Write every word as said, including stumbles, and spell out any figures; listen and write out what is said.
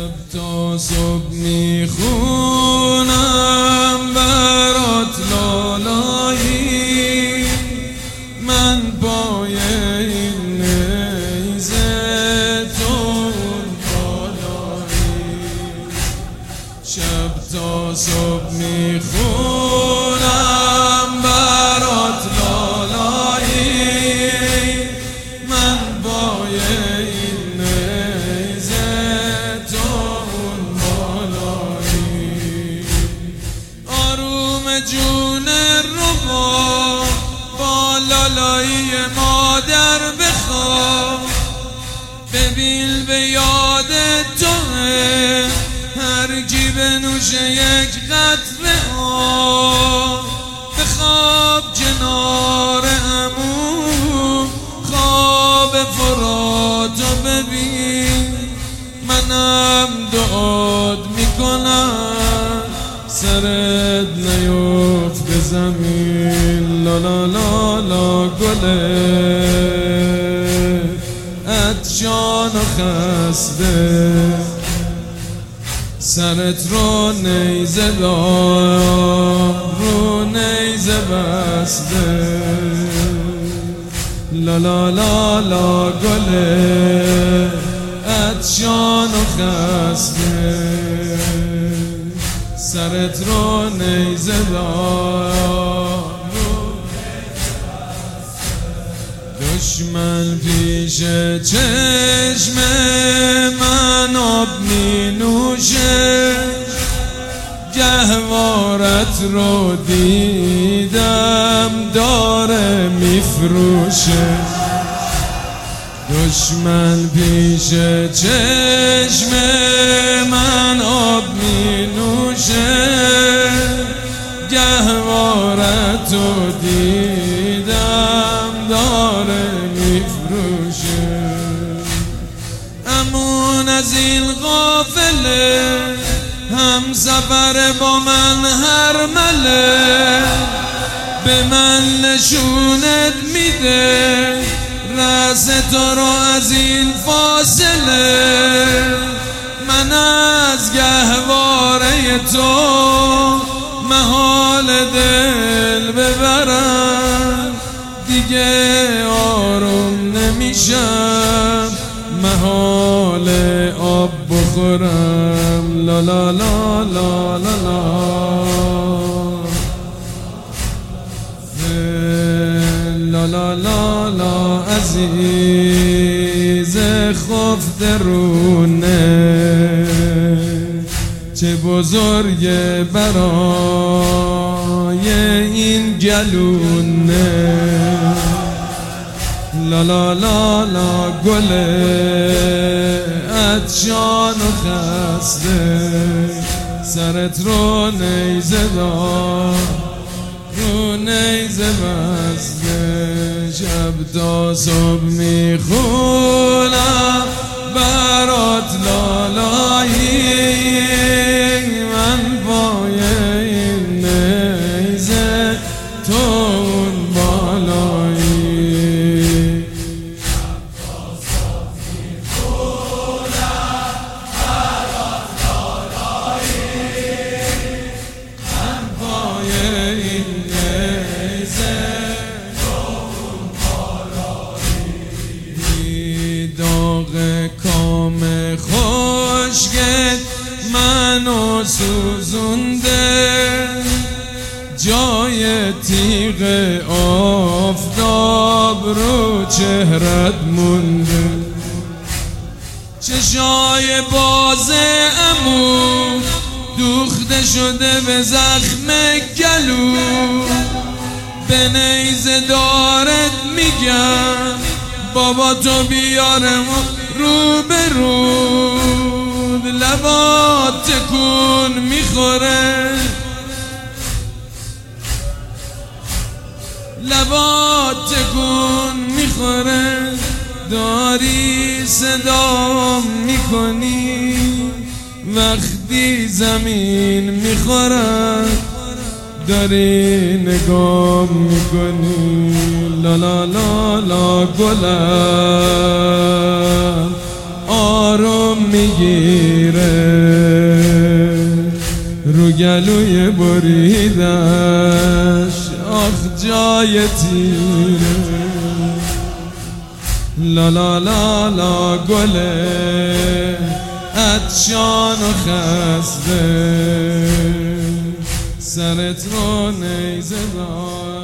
شب تا صبح میخونم برات لالایی، من پای این نیزه تو بالایی. شب تا صبح میخونم برات لالایی، من پای این نیزه تو بالایی. آروم جون ربا با لالایی مادر بخواب، ببین به یاد توه هر کی بنوشه یک قطره آب. بخواب کنار عمو خواب فراتو ببین، منم دعات میکنم سرت نیفت به زمین. لا لا لا لا گله عطشان و خسته، سرت رو نیزه دار رو نیزه بسته. لا لا لا لا گله عطشان و خسته، سرت رو نیزه دار. دشمن پیش چشم من آب می نوشه، گهوارت رو دیدم داره میفروشه. دشمن پیش چشم من آب می نوشه، گهوارت رو دیدم داره میفروشه. امون از این غافله هم سفر با من هر مله، به من نشونت میده رأس تو رو از این فاصله. من از گهواره تو محال دل ببرم، دیگه آروم نمیشم محال آب بخورم. لا لا لا لا لا لا لا لا لا لا عزیز خفته رونه، چه بزرگ برای این گلونه. لا لا لا لا گله عطشان و خسته، سرت رو نیزه دار رو نیزه بسته. شب تا صبح میخونم برات لالایی، من پای این نیزه تو اون بالایی. شب تا صبح میخونم برات لالایی، من پای این نیزه تو اون بالایی. داغ کام خشکت منو سوزونده، جای تیغ آفتاب رو چهرت مونده. چشای باز عمو دوخته شده به زخم گلو، به نیزه دارت میگم بابا تو بیارم رو به رو. لبات تکون میخوره، لبات تکون میخوره، داری صدام میکنی وقتی زمین میخورد، داری نگام میکنی. لا لا لا لا گلم آروم رو میگیره، رو گلوی بریدش آخ جای تیره. لا لا لا لا گله عطشان و خسته، سرت رو نیزه دار